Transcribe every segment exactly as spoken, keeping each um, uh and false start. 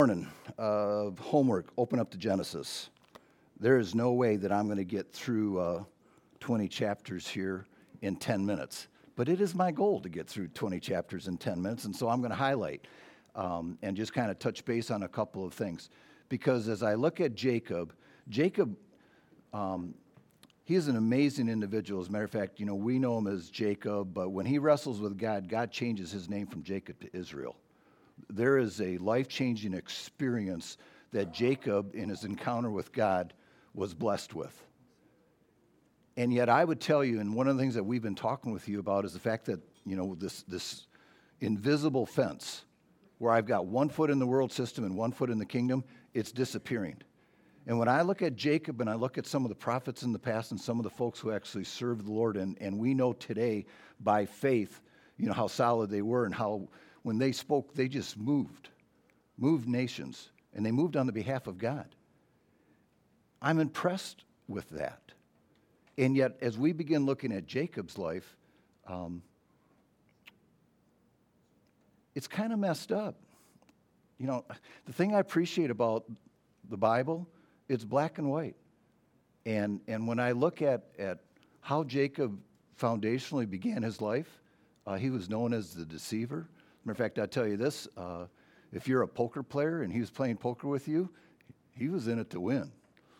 Morning of homework, open up to Genesis. There is no way that I'm going to get through uh, twenty chapters here in ten minutes. But it is my goal to get through twenty chapters in ten minutes, and so I'm going to highlight um, and just kind of touch base on a couple of things. Because as I look at Jacob, Jacob, um, he is an amazing individual. As a matter of fact, you know, we know him as Jacob, but when he wrestles with God, God changes his name from Jacob to Israel. There is a life-changing experience that Jacob, in his encounter with God, was blessed with. And yet I would tell you, and one of the things that we've been talking with you about is the fact that, you know, this, this invisible fence where I've got one foot in the world system and one foot in the kingdom, it's disappearing. And when I look at Jacob and I look at some of the prophets in the past and some of the folks who actually served the Lord, and, and we know today by faith, you know, how solid they were and how when they spoke, they just moved, moved nations, and they moved on the behalf of God. I'm impressed with that. And yet, as we begin looking at Jacob's life, um, it's kind of messed up. You know, the thing I appreciate about the Bible, it's black and white. And and when I look at, at how Jacob foundationally began his life, uh, he was known as the deceiver. Matter of fact, I'll tell you this, uh, if you're a poker player and he was playing poker with you, he was in it to win.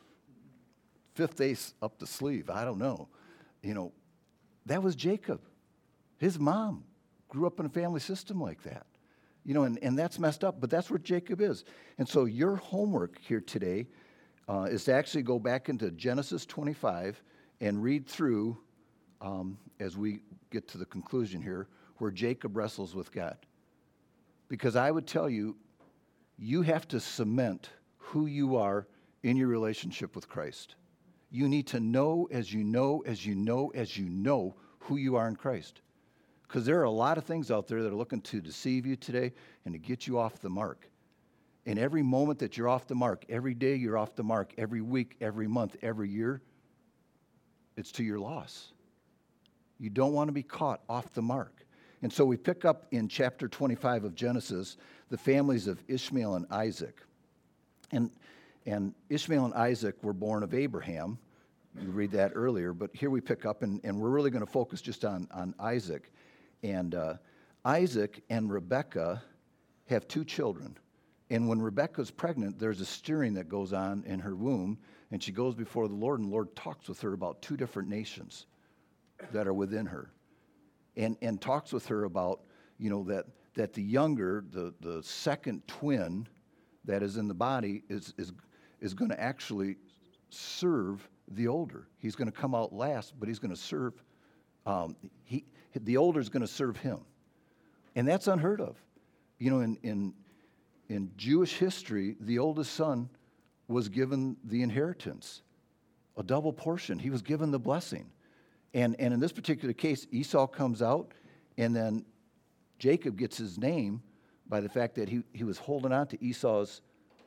Fifth ace up the sleeve, I don't know. You know, that was Jacob. His mom grew up in a family system like that. You know, and, and that's messed up, but that's where Jacob is. And so your homework here today uh, is to actually go back into Genesis twenty-five and read through, um, as we get to the conclusion here, where Jacob wrestles with God. Because I would tell you, you have to cement who you are in your relationship with Christ. You need to know as you know, as you know, as you know who you are in Christ. Because there are a lot of things out there that are looking to deceive you today and to get you off the mark. And every moment that you're off the mark, every day you're off the mark, every week, every month, every year, it's to your loss. You don't want to be caught off the mark. And so we pick up in chapter twenty-five of Genesis, the families of Ishmael and Isaac. And, and Ishmael and Isaac were born of Abraham. You read that earlier, but here we pick up, and, and we're really going to focus just on, on Isaac. And uh, Isaac and Rebekah have two children. And when Rebekah's pregnant, there's a stirring that goes on in her womb, and she goes before the Lord, and the Lord talks with her about two different nations that are within her. And and talks with her about, you know, that that the younger, the, the second twin that is in the body is is is going to actually serve the older. He's going to come out last, but he's going to serve, um, he the older is going to serve him. And that's unheard of. You know, in, in, in Jewish history, the oldest son was given the inheritance, a double portion. He was given the blessing. And and in this particular case, Esau comes out, and then Jacob gets his name by the fact that he, he was holding on to Esau's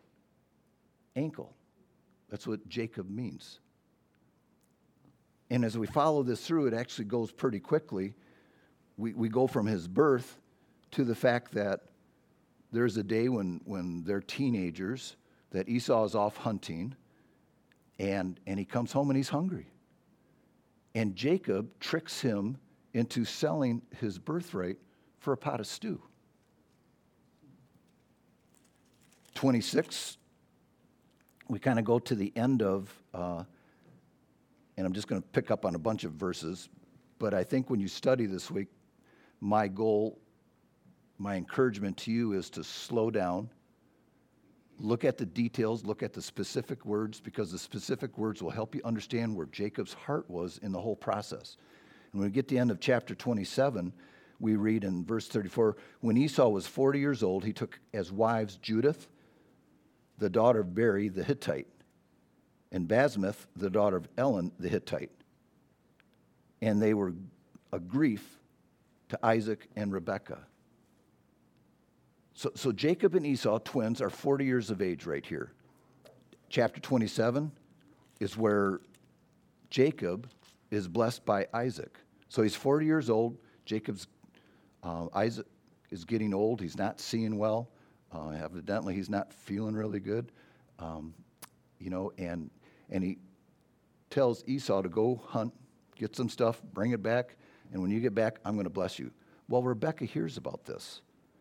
ankle. That's what Jacob means. And as we follow this through, it actually goes pretty quickly. We we go from his birth to the fact that there's a day when, when they're teenagers, that Esau is off hunting, and, and he comes home and he's hungry. And Jacob tricks him into selling his birthright for a pot of stew. twenty-six, we kind of go to the end of, uh, and I'm just going to pick up on a bunch of verses, but I think when you study this week, my goal, my encouragement to you is to slow down, look at the details, look at the specific words, because the specific words will help you understand where Jacob's heart was in the whole process. And when we get to the end of chapter twenty-seven, we read in verse thirty-four, when Esau was forty years old, he took as wives Judith, the daughter of Beri the Hittite, and Basmath, the daughter of Elon the Hittite. And they were a grief to Isaac and Rebekah. So, so Jacob and Esau, twins, are forty years of age right here. Chapter twenty-seven is where Jacob is blessed by Isaac. So he's forty years old. Jacob's, uh, Isaac is getting old. He's not seeing well. Uh, evidently, he's not feeling really good, um, you know, and and he tells Esau to go hunt, get some stuff, bring it back, and when you get back, I'm going to bless you. Well, Rebekah hears about this.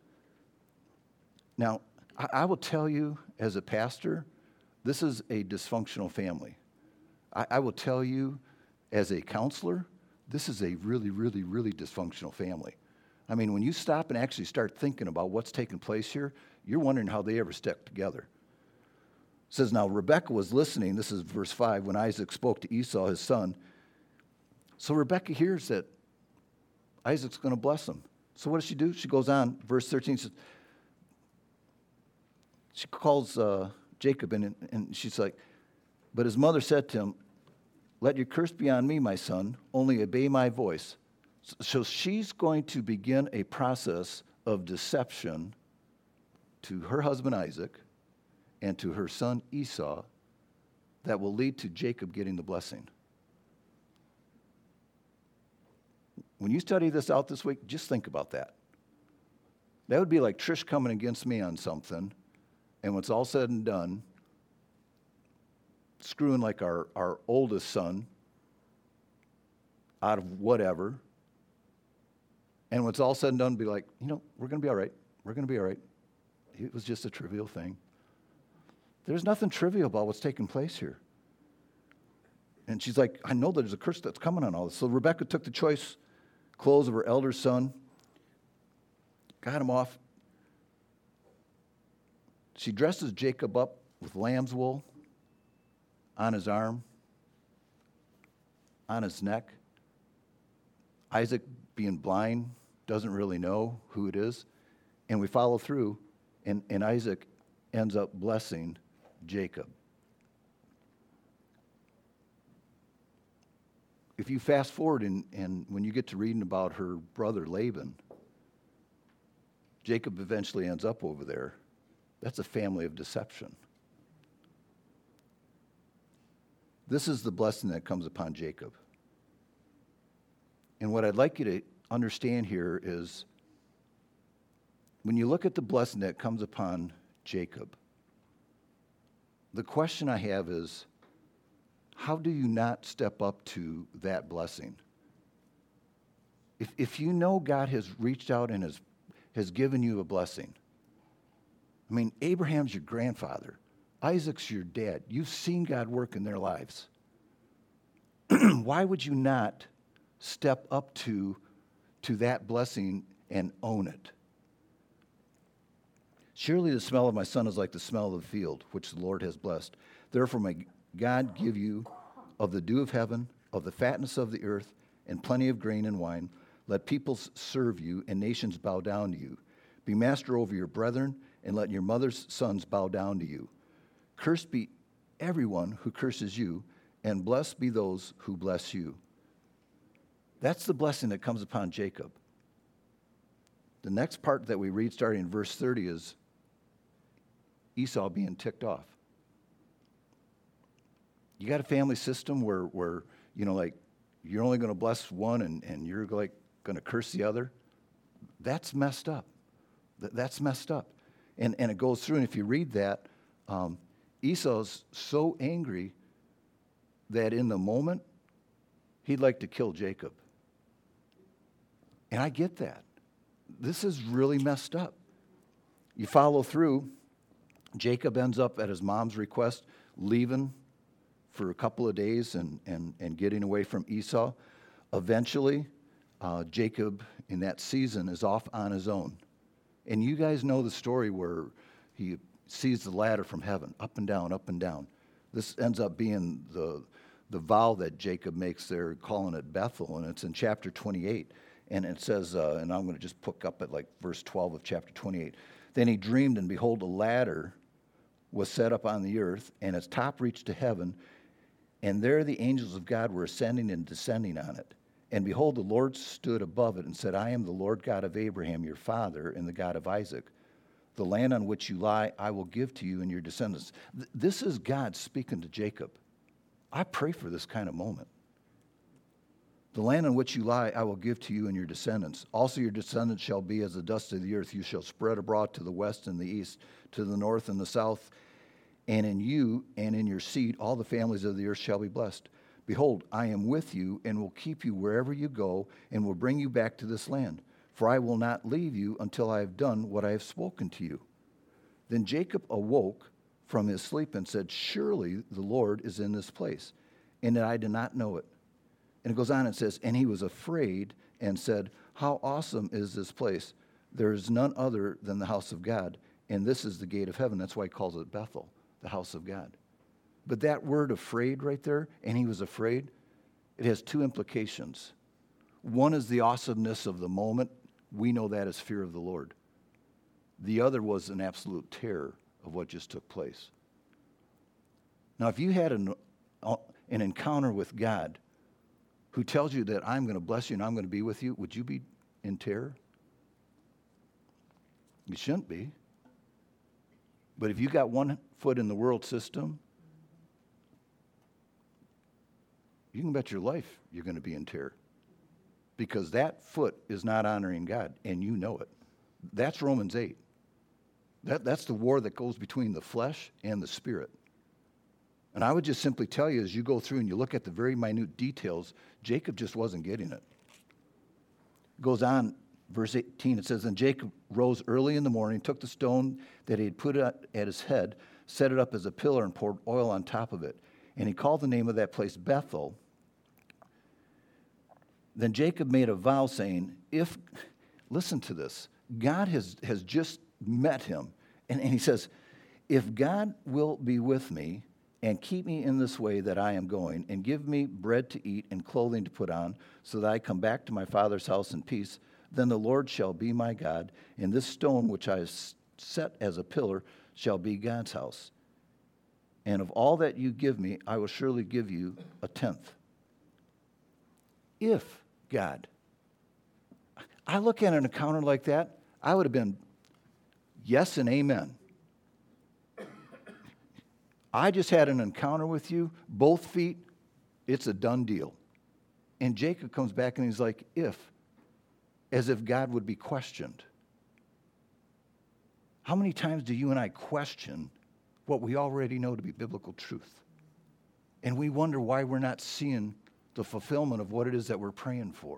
Now, I, I will tell you, as a pastor, this is a dysfunctional family. I, I will tell you, as a counselor, this is a really, really, really dysfunctional family. I mean, when you stop and actually start thinking about what's taking place here, you're wondering how they ever stuck together. It says, now Rebekah was listening, this is verse five, when Isaac spoke to Esau, his son. So Rebekah hears that Isaac's going to bless him. So what does she do? She goes on, verse thirteen, says, she calls uh, Jacob in, and, and she's like, but his mother said to him, let your curse be on me, my son, only obey my voice. So she's going to begin a process of deception to her husband Isaac and to her son Esau that will lead to Jacob getting the blessing. When you study this out this week, just think about that. That would be like Trish coming against me on something, and when it's all said and done, screwing like our, our oldest son out of whatever, and when it's all said and done, be like, you know, we're going to be all right. We're going to be all right. It was just a trivial thing. There's nothing trivial about what's taking place here. And she's like, I know there's a curse that's coming on all this. So Rebekah took the choice clothes of her elder son, got him off. She dresses Jacob up with lamb's wool on his arm, on his neck. Isaac, being blind, doesn't really know who it is. And we follow through, and, and Isaac ends up blessing Jacob. If you fast forward and, and when you get to reading about her brother Laban, Jacob eventually ends up over there. That's a family of deception. This is the blessing that comes upon Jacob. And what I'd like you to understand here is when you look at the blessing that comes upon Jacob, the question I have is, how do you not step up to that blessing? If, if you know God has reached out and has, has given you a blessing, I mean, Abraham's your grandfather. Isaac's your dad. You've seen God work in their lives. Why would you not step up to, to that blessing and own it? Surely the smell of my son is like the smell of the field, which the Lord has blessed. Therefore may God give you of the dew of heaven, of the fatness of the earth, and plenty of grain and wine. Let peoples serve you, and nations bow down to you. Be master over your brethren, and let your mother's sons bow down to you. Cursed be everyone who curses you, and blessed be those who bless you. That's the blessing that comes upon Jacob. The next part that we read starting in verse thirty is Esau being ticked off. You got a family system where, where you know, like, you're only going to bless one and, and you're like going to curse the other. That's messed up. That's messed up. And, and it goes through, and if you read that, um, Esau's so angry that in the moment, he'd like to kill Jacob. And I get that. This is really messed up. You follow through, Jacob ends up at his mom's request, leaving for a couple of days and, and, and getting away from Esau. Eventually, uh, Jacob, in that season, is off on his own. And you guys know the story where he sees the ladder from heaven, up and down, up and down. This ends up being the, the vow that Jacob makes there, calling it Bethel, and it's in chapter twenty-eight. And it says, uh, and I'm going to just pick up at like verse twelve of chapter twenty-eight. Then he dreamed, and behold, a ladder was set up on the earth, and its top reached to heaven, and there the angels of God were ascending and descending on it. And behold, the Lord stood above it and said, I am the Lord God of Abraham, your father, and the God of Isaac. The land on which you lie, I will give to you and your descendants. Th- this is God speaking to Jacob. I pray for this kind of moment. The land on which you lie I will give to you and your descendants. Also your descendants shall be as the dust of the earth. You shall spread abroad to the west and the east, to the north and the south. And in you and in your seed all the families of the earth shall be blessed. Behold, I am with you and will keep you wherever you go and will bring you back to this land. For I will not leave you until I have done what I have spoken to you. Then Jacob awoke from his sleep and said, surely the Lord is in this place, and that I did not know it. And it goes on and says, and he was afraid and said, how awesome is this place? There is none other than the house of God, and this is the gate of heaven. That's why he calls it Bethel, the house of God. But that word afraid right there, and he was afraid, it has two implications. One is the awesomeness of the moment. We know that as fear of the Lord. The other was an absolute terror of what just took place. Now, if you had an, an encounter with God who tells you that I'm going to bless you and I'm going to be with you, would you be in terror? You shouldn't be. But if you got one foot in the world system, you can bet your life you're going to be in terror. Because that foot is not honoring God, and you know it. That's Romans eight. That, that's the war that goes between the flesh and the spirit. And I would just simply tell you, as you go through and you look at the very minute details, Jacob just wasn't getting it. It goes on, verse eighteen, it says, and Jacob rose early in the morning, took the stone that he had put at his head, set it up as a pillar, and poured oil on top of it. And he called the name of that place Bethel. Then Jacob made a vow saying, if, listen to this, God has, has just met him. And, and he says, if God will be with me and keep me in this way that I am going, and give me bread to eat and clothing to put on, so that I come back to my father's house in peace, then the Lord shall be my God, and this stone which I have set as a pillar shall be God's house. And of all that you give me, I will surely give you a tenth. If God. I look at an encounter like that, I would have been yes and amen. I just had an encounter with you, both feet, it's a done deal. And Jacob comes back and he's like, if, as if God would be questioned. How many times do you and I question what we already know to be biblical truth? And we wonder why we're not seeing the fulfillment of what it is that we're praying for.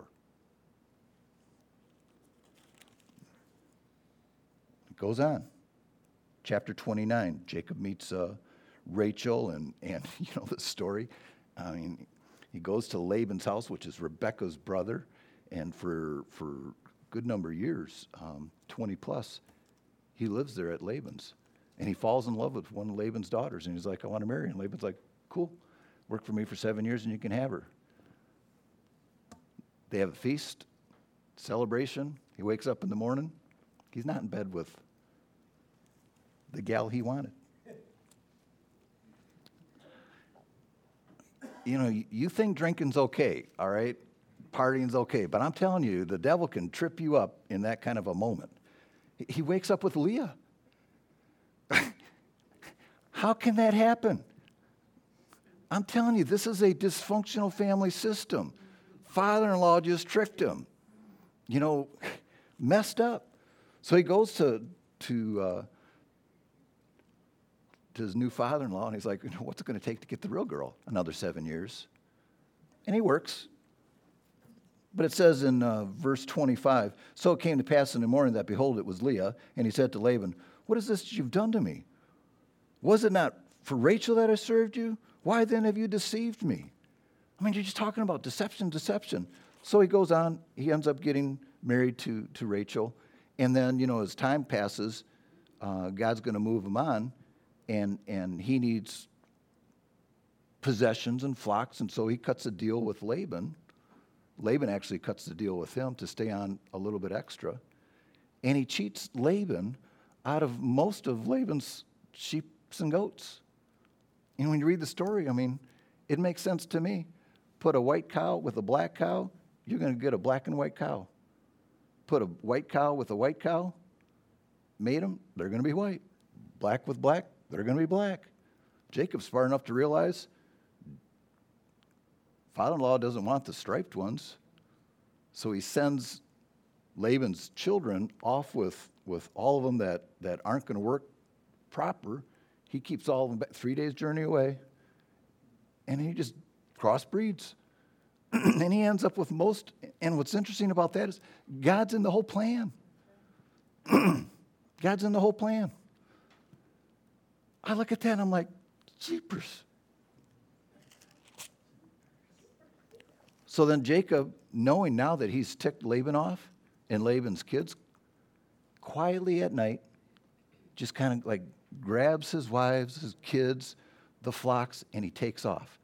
It goes on. Chapter twenty-nine, Jacob meets uh, Rachel, and, and you know the story. I mean, he goes to Laban's house, which is Rebekah's brother, and for for a good number of years, um, twenty plus, he lives there at Laban's. And he falls in love with one of Laban's daughters, and he's like, I want to marry her. And Laban's like, cool, work for me for seven years and you can have her. They have a feast, celebration. He wakes up in the morning. He's not in bed with the gal he wanted. You know, you think drinking's okay, all right? Partying's okay. But I'm telling you, the devil can trip you up in that kind of a moment. He wakes up with Leah. How can that happen? I'm telling you, this is a dysfunctional family system. Father-in-law just tricked him. You know, messed up. So he goes to to uh, to his new father-in-law, and he's like, you know, what's it going to take to get the real girl? Another seven years. And he works. But it says in uh, verse twenty-five, so it came to pass in the morning that, behold, it was Leah, and he said to Laban, what is this that you've done to me? Was it not for Rachel that I served you? Why then have you deceived me? I mean, you're just talking about deception, deception. So he goes on, he ends up getting married to, to Rachel, and then, you know, as time passes, uh, God's going to move him on, and and he needs possessions and flocks, and so he cuts a deal with Laban. Laban actually cuts the deal with him to stay on a little bit extra. And he cheats Laban out of most of Laban's sheep and goats. And when you read the story, I mean, it makes sense to me. Put a white cow with a black cow, you're going to get a black and white cow. Put a white cow with a white cow, mate them, they're going to be white. Black with black, they're going to be black. Jacob's smart enough to realize father-in-law doesn't want the striped ones. So he sends Laban's children off with, with all of them that, that aren't going to work proper. He keeps all of them back, three days journey away. And he just crossbreeds. And he ends up with most, and what's interesting about that is God's in the whole plan. God's in the whole plan. I look at that and I'm like, jeepers. So then Jacob, knowing now that he's ticked Laban off and Laban's kids, quietly at night, just kind of like grabs his wives, his kids, the flocks, and he takes off.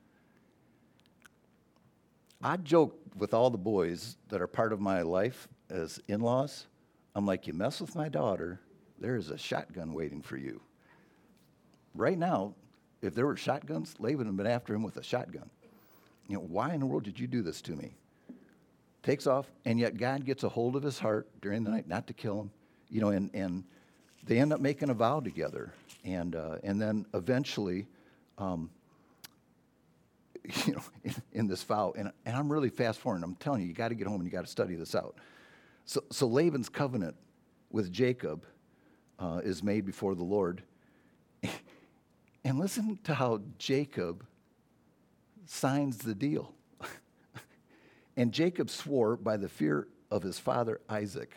I joke with all the boys that are part of my life as in-laws. I'm like, you mess with my daughter, there is a shotgun waiting for you. Right now, if there were shotguns, Laban would have been after him with a shotgun. You know, why in the world did you do this to me? Takes off, and yet God gets a hold of his heart during the night, not to kill him. You know, and, and they end up making a vow together. And uh, and then eventually, um, you know, in, in this vow, and, and I'm really fast forwarding. I'm telling you, you got to get home and you got to study this out. So, so Laban's covenant with Jacob uh, is made before the Lord. And listen to how Jacob signs the deal. And Jacob swore by the fear of his father Isaac.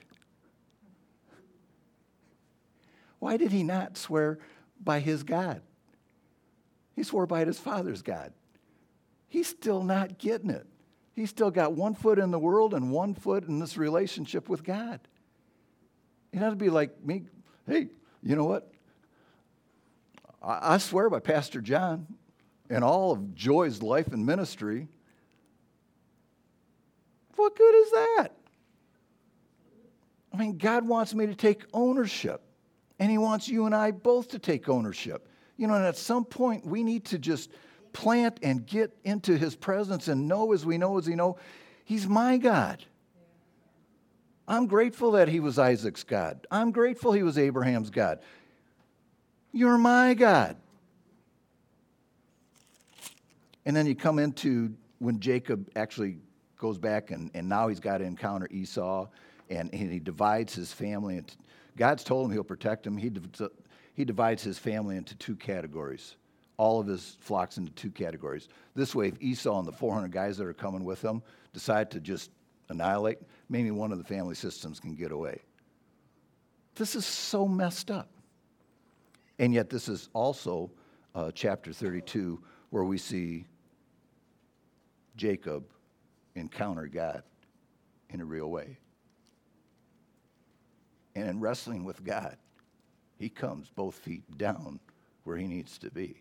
Why did he not swear by his God? He swore by his father's God. He's still not getting it. He's still got one foot in the world and one foot in this relationship with God. It ought to be like me, hey, you know what? I, I swear by Pastor John and all of Joy's life and ministry. What good is that? I mean, God wants me to take ownership, and he wants you and I both to take ownership. You know, and at some point, we need to just plant and get into his presence and know as we know as we know, he's my God. I'm grateful that he was Isaac's God. I'm grateful he was Abraham's God. You're my God. And then you come into when Jacob actually goes back and, and now he's got to encounter Esau, and, and he divides his family. Into, God's told him he'll protect him. He, he divides his family into two categories. All of his flocks into two categories. This way, if Esau and the four hundred guys that are coming with him decide to just annihilate, maybe one of the family systems can get away. This is so messed up. And yet this is also uh, chapter thirty-two, where we see Jacob encounter God in a real way. And in wrestling with God, he comes both feet down where he needs to be.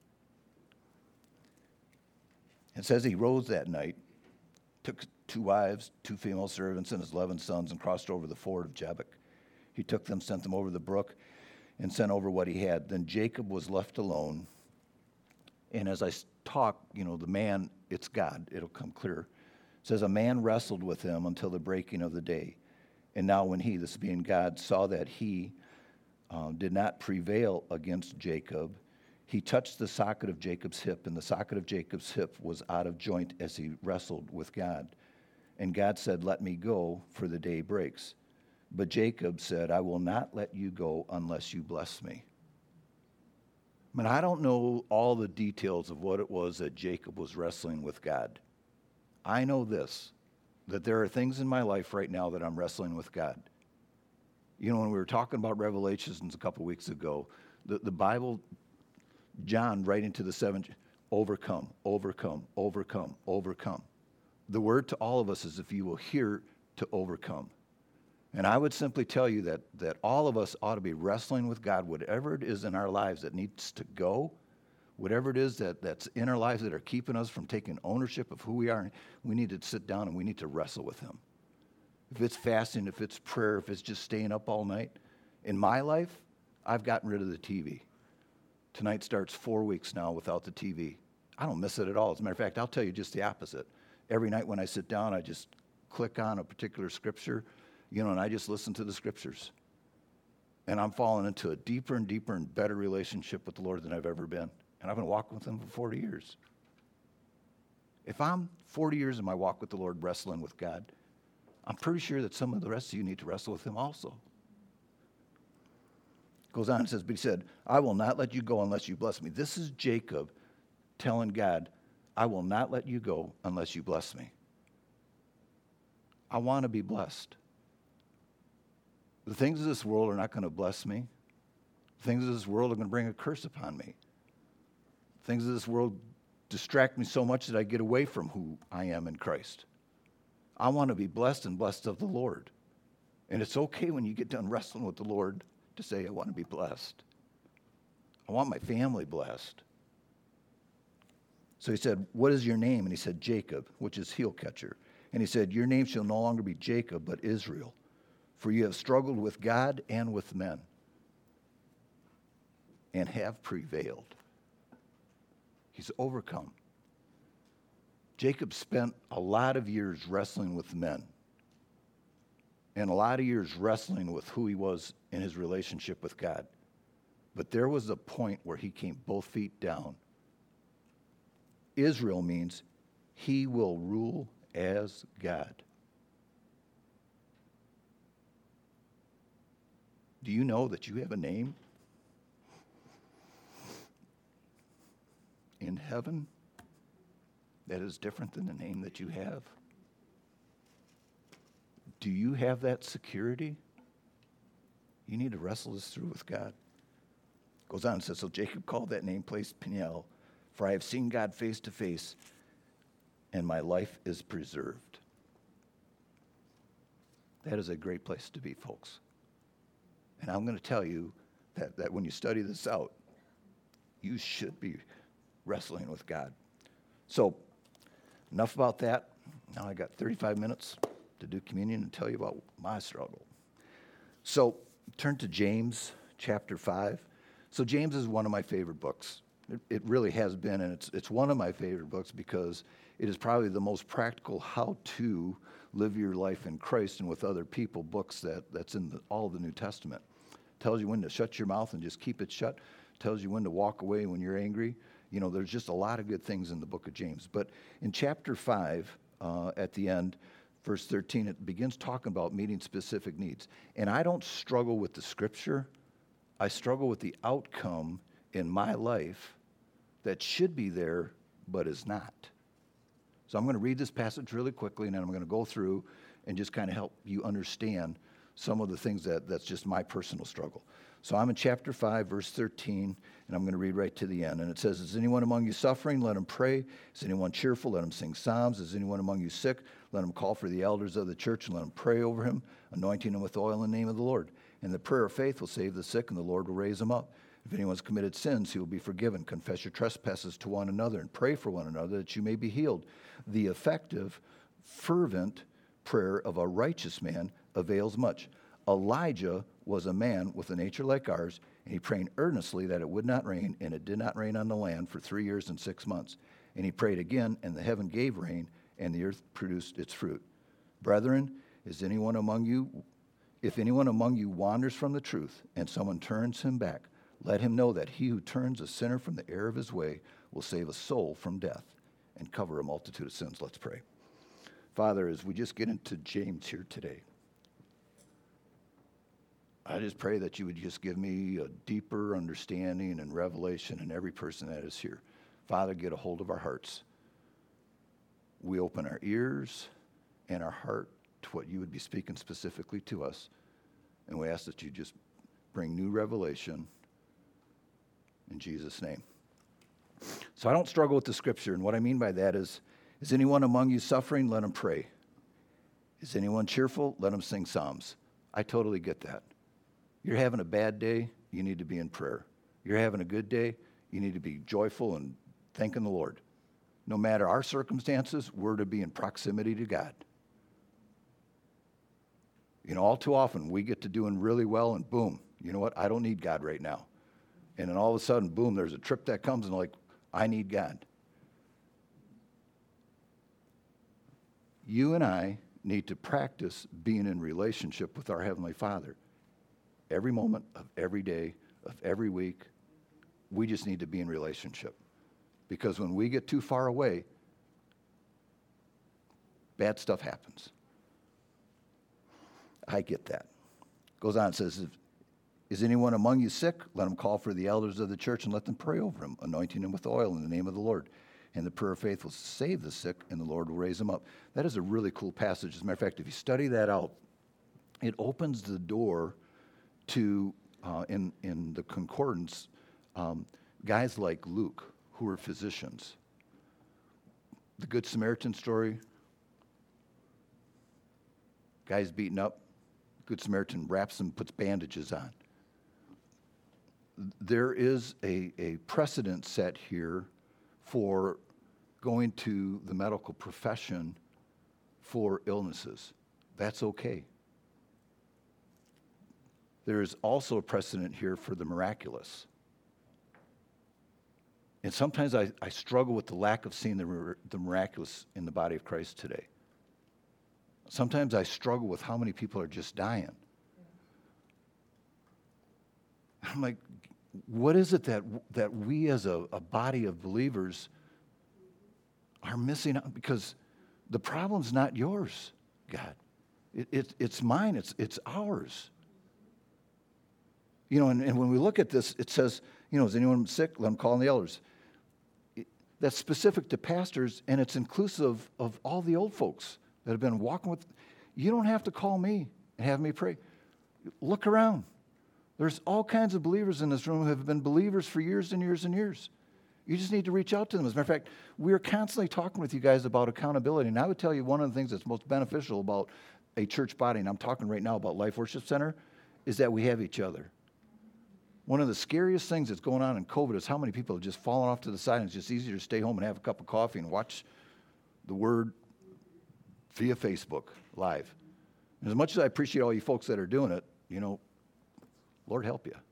It says he rose that night, took two wives, two female servants, and his eleven sons, and crossed over the ford of Jabbok. He took them, sent them over the brook, and sent over what he had. Then Jacob was left alone. And as I talk, you know, the man, it's God. It'll come clear. It says, a man wrestled with him until the breaking of the day. And now when he, this being God, saw that he uh, did not prevail against Jacob, he touched the socket of Jacob's hip, and the socket of Jacob's hip was out of joint as he wrestled with God. And God said, let me go, for the day breaks. But Jacob said, I will not let you go unless you bless me. I mean, I don't know all the details of what it was that Jacob was wrestling with God. I know this, that there are things in my life right now that I'm wrestling with God. You know, when we were talking about Revelations a couple weeks ago, the, the Bible, John, right into the seven, overcome, overcome, overcome, overcome. The word to all of us is if you will hear to overcome. And I would simply tell you that, that all of us ought to be wrestling with God, whatever it is in our lives that needs to go, whatever it is that, that's in our lives that are keeping us from taking ownership of who we are, we need to sit down and we need to wrestle with him. If it's fasting, if it's prayer, if it's just staying up all night. In my life, I've gotten rid of the T V. Tonight starts four weeks now without the T V. I don't miss it at all. As a matter of fact, I'll tell you just the opposite. Every night when I sit down, I just click on a particular scripture, you know, and I just listen to the scriptures. And I'm falling into a deeper and deeper and better relationship with the Lord than I've ever been. And I've been walking with him for forty years. If I'm forty years in my walk with the Lord wrestling with God, I'm pretty sure that some of the rest of you need to wrestle with him also. Goes on and says, but he said, I will not let you go unless you bless me. This is Jacob telling God, I will not let you go unless you bless me. I want to be blessed. The things of this world are not going to bless me. The things of this world are going to bring a curse upon me. The things of this world distract me so much that I get away from who I am in Christ. I want to be blessed and blessed of the Lord. And it's okay when you get done wrestling with the Lord to say, I want to be blessed. I want my family blessed. So he said, what is your name? And he said, Jacob, which is heel catcher. And he said, your name shall no longer be Jacob, but Israel. For you have struggled with God and with men, and have prevailed. He's overcome. Jacob spent a lot of years wrestling with men, and a lot of years wrestling with who he was in his relationship with God. But there was a point where he came both feet down. Israel means he will rule as God. Do you know that you have a name in heaven that is different than the name that you have? Do you have that security? You need to wrestle this through with God. Goes on and says, so Jacob called that name place Peniel, for I have seen God face to face, and my life is preserved. That is a great place to be, folks. And I'm going to tell you that, that when you study this out, you should be wrestling with God. So, enough about that. Now I got thirty-five minutes to do communion and tell you about my struggle. So, turn to James chapter five. So, James is one of my favorite books. It, it really has been, and it's it's one of my favorite books because it is probably the most practical how to live your life in Christ and with other people books that, that's in the, all of the New Testament. Tells you when to shut your mouth and just keep it shut. Tells you when to walk away when you're angry. You know, there's just a lot of good things in the book of James. But in chapter five, uh, at the end, verse thirteen, it begins talking about meeting specific needs. And I don't struggle with the scripture. I struggle with the outcome in my life that should be there but is not. So I'm going to read this passage really quickly, and then I'm going to go through and just kind of help you understand some of the things that that's just my personal struggle. So I'm in chapter five, verse thirteen, and I'm going to read right to the end. And it says, is anyone among you suffering? Let him pray. Is anyone cheerful? Let him sing psalms. Is anyone among you sick? Let him call for the elders of the church and let him pray over him, anointing him with oil in the name of the Lord. And the prayer of faith will save the sick, and the Lord will raise him up. If anyone's committed sins, he will be forgiven. Confess your trespasses to one another and pray for one another that you may be healed. The effective, fervent prayer of a righteous man avails much. Elijah was a man with a nature like ours, and he prayed earnestly that it would not rain, and it did not rain on the land for three years and six months. And he prayed again, and the heaven gave rain, and the earth produced its fruit. Brethren, is anyone among you, if anyone among you wanders from the truth, and someone turns him back, let him know that he who turns a sinner from the error of his way will save a soul from death and cover a multitude of sins. Let's pray. Father, as we just get into James here today, I just pray that you would just give me a deeper understanding and revelation in every person that is here. Father, get a hold of our hearts. We open our ears and our heart to what you would be speaking specifically to us. And we ask that you just bring new revelation in Jesus' name. So I don't struggle with the scripture. And what I mean by that is, is anyone among you suffering? Let him pray. Is anyone cheerful? Let him sing psalms. I totally get that. You're having a bad day, you need to be in prayer. You're having a good day, you need to be joyful and thanking the Lord. No matter our circumstances, we're to be in proximity to God. You know, all too often we get to doing really well and boom, you know what? I don't need God right now. And then all of a sudden, boom, there's a trip that comes and like, I need God. You and I need to practice being in relationship with our Heavenly Father. Every moment of every day, of every week, we just need to be in relationship. Because when we get too far away, Bad stuff happens. I get that. Goes on, it says, is anyone among you sick? Let him call for the elders of the church and let them pray over him, anointing him with oil in the name of the Lord. And the prayer of faith will save the sick, and the Lord will raise him up. That is a really cool passage. As a matter of fact, if you study that out, it opens the door to, uh, in, in the concordance, um, guys like Luke, who were physicians. The Good Samaritan story, guy's beaten up, Good Samaritan wraps him, puts bandages on. There is a, a precedent set here for going to the medical profession for illnesses. That's okay. There is also a precedent here for the miraculous. And sometimes I, I struggle with the lack of seeing the, the miraculous in the body of Christ today. Sometimes I struggle with how many people are just dying. I'm like, what is it that that we as a, a body of believers are missing out? Because the problem's not yours, God. It, it, it's mine. It's, it's ours. You know, and, and when we look at this, it says, you know, is anyone sick? Let them call on the elders. It, that's specific to pastors, and it's inclusive of all the old folks that have been walking with. You don't have to call me and have me pray. Look around. There's all kinds of believers in this room who have been believers for years and years and years. You just need to reach out to them. As a matter of fact, we are constantly talking with you guys about accountability. And I would tell you one of the things that's most beneficial about a church body, and I'm talking right now about Life Worship Center, is that we have each other. One of the scariest things that's going on in COVID is how many people have just fallen off to the side, and it's just easier to stay home and have a cup of coffee and watch the Word via Facebook Live. And as much as I appreciate all you folks that are doing it, you know, Lord help you.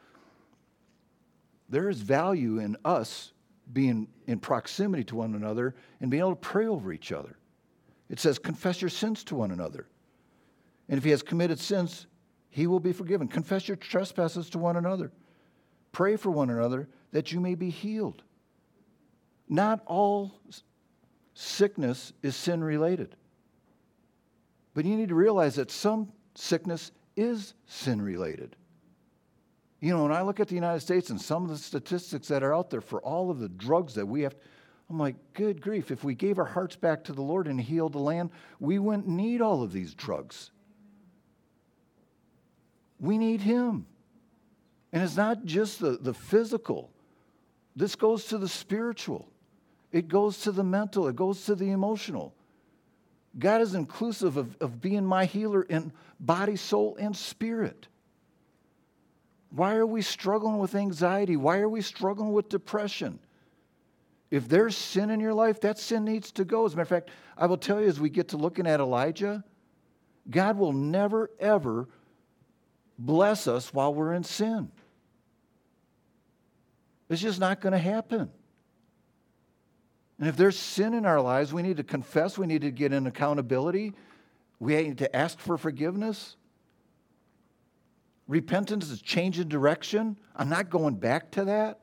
There is value in us being in proximity to one another and being able to pray over each other. It says, confess your sins to one another. And if he has committed sins, he will be forgiven. Confess your trespasses to one another. Pray for one another that you may be healed. Not all sickness is sin-related. But you need to realize that some sickness is sin-related. You know, when I look at the United States and some of the statistics that are out there for all of the drugs that we have, I'm like, good grief, if we gave our hearts back to the Lord and healed the land, we wouldn't need all of these drugs. We need him. And it's not just the, the physical. This goes to the spiritual. It goes to the mental. It goes to the emotional. God is inclusive of, of being my healer in body, soul, and spirit. Why are we struggling with anxiety? Why are we struggling with depression? If there's sin in your life, that sin needs to go. As a matter of fact, I will tell you as we get to looking at Elijah, God will never, ever bless us while we're in sin. It's just not going to happen. And if there's sin in our lives, we need to confess. We need to get in accountability. We need to ask for forgiveness. Repentance is changing direction. I'm not going back to that.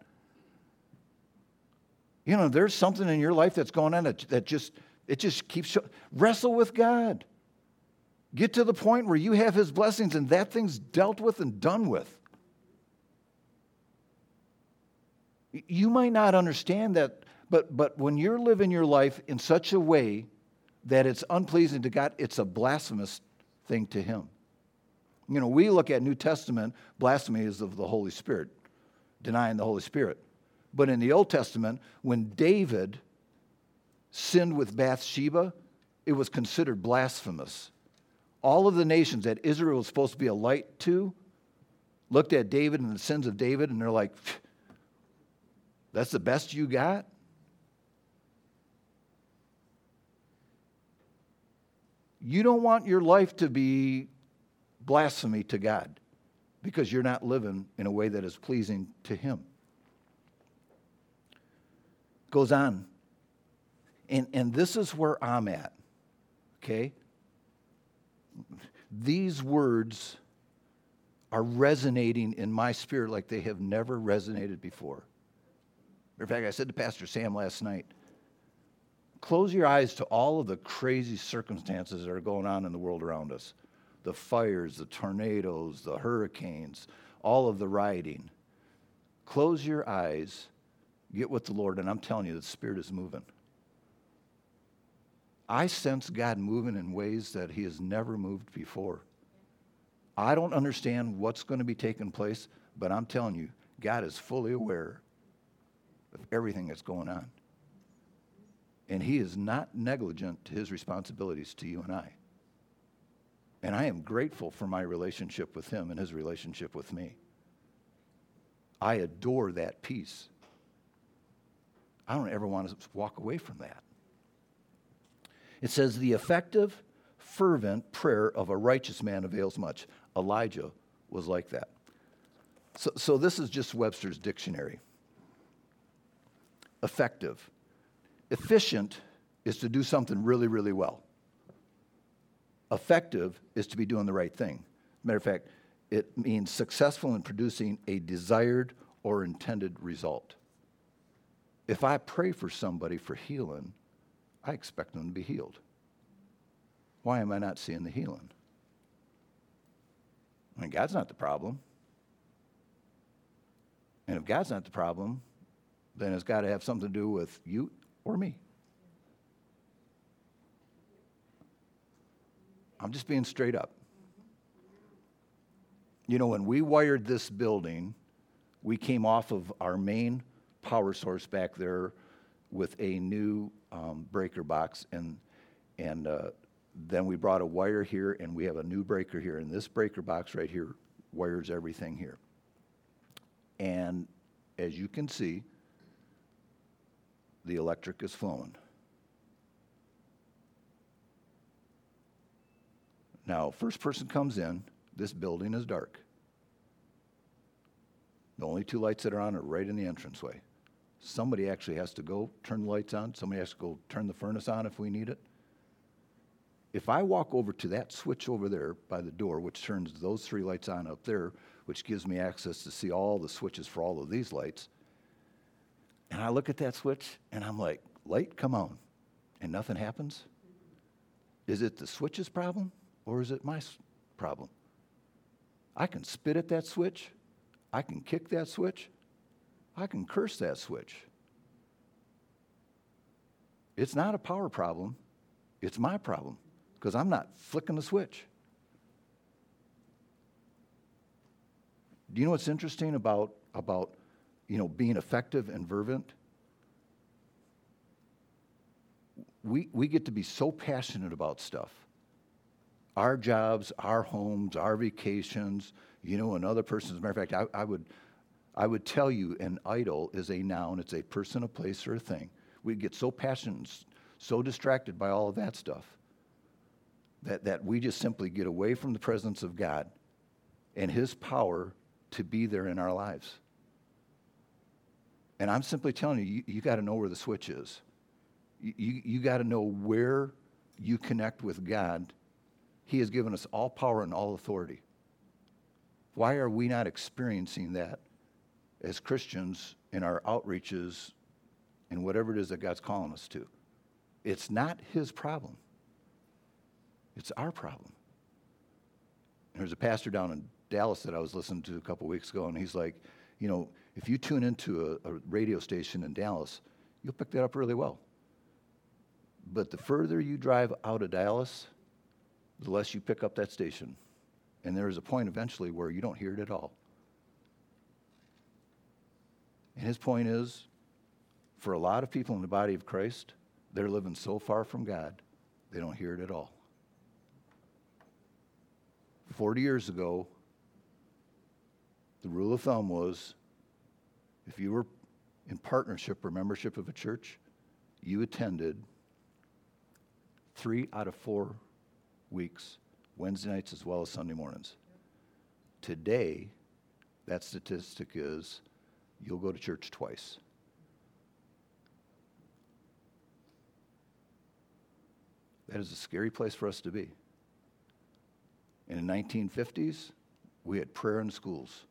You know, there's something in your life that's going on that, that just, it just keeps, show, wrestle with God. Get to the point where you have his blessings and that thing's dealt with and done with. You might not understand that, but, but when you're living your life in such a way that it's unpleasing to God, it's a blasphemous thing to him. You know, we look at New Testament, blasphemy is of the Holy Spirit, denying the Holy Spirit. But in the Old Testament, when David sinned with Bathsheba, it was considered blasphemous. All of the nations that Israel was supposed to be a light to looked at David and the sins of David, and they're like, that's the best you got? You don't want your life to be blasphemy to God because you're not living in a way that is pleasing to him. Goes on. And, and this is where I'm at, okay? These words are resonating in my spirit like they have never resonated before. In fact, I said to Pastor Sam last night, Close your eyes to all of the crazy circumstances that are going on in the world around us. The fires, the tornadoes, the hurricanes, all of the rioting. Close your eyes, get with the Lord, and I'm telling you, the Spirit is moving. I sense God moving in ways that he has never moved before. I don't understand what's going to be taking place, but I'm telling you, God is fully aware of everything that's going on. And he is not negligent to his responsibilities to you and I. And I am grateful for my relationship with him and his relationship with me. I adore that peace. I don't ever want to walk away from that. It says, the effective, fervent prayer of a righteous man avails much. Elijah was like that. So, so this is just Webster's dictionary. Effective. Efficient is to do something really, really well. Effective is to be doing the right thing. Matter of fact, it means successful in producing a desired or intended result. If I pray for somebody for healing, I expect them to be healed. Why am I not seeing the healing? I mean, God's not the problem. And if God's not the problem, then it's got to have something to do with you or me. I'm just being straight up. You know, when we wired this building, we came off of our main power source back there with a new um, breaker box, and and uh, then we brought a wire here, and we have a new breaker here, and this breaker box right here wires everything here. And as you can see, the electric is flowing. Now, first person comes in, this building is dark. The only two lights that are on are right in the entranceway. Somebody actually has to go turn the lights on. Somebody has to go turn the furnace on if we need it. If I walk over to that switch over there by the door, which turns those three lights on up there, which gives me access to see all the switches for all of these lights, and I look at that switch, and I'm like, light, come on, and nothing happens? Is it the switch's problem, or is it my problem? I can spit at that switch. I can kick that switch. I can curse that switch. It's not a power problem. It's my problem, because I'm not flicking the switch. Do you know what's interesting about, about you know, being effective and fervent? We, we get to be so passionate about stuff. Our jobs, our homes, our vacations, you know, another person's. As a matter of fact, I, I would I would tell you an idol is a noun. It's a person, a place, or a thing. We get so passionate, so distracted by all of that stuff that, that we just simply get away from the presence of God and his power to be there in our lives. And I'm simply telling you, you, you got to know where the switch is. You, you, you got to know where you connect with God. He has given us all power and all authority. Why are we not experiencing that as Christians in our outreaches and whatever it is that God's calling us to? It's not his problem. It's our problem. There's a pastor down in Dallas that I was listening to a couple weeks ago, and he's like, you know, if you tune into a, a radio station in Dallas, you'll pick that up really well. But the further you drive out of Dallas, the less you pick up that station. And there is a point eventually where you don't hear it at all. And his point is, for a lot of people in the body of Christ, they're living so far from God, they don't hear it at all. Forty years ago, the rule of thumb was, if you were in partnership or membership of a church, you attended three out of four weeks, Wednesday nights as well as Sunday mornings. Today, that statistic is you'll go to church twice. That is a scary place for us to be. In the nineteen fifties, we had prayer in schools.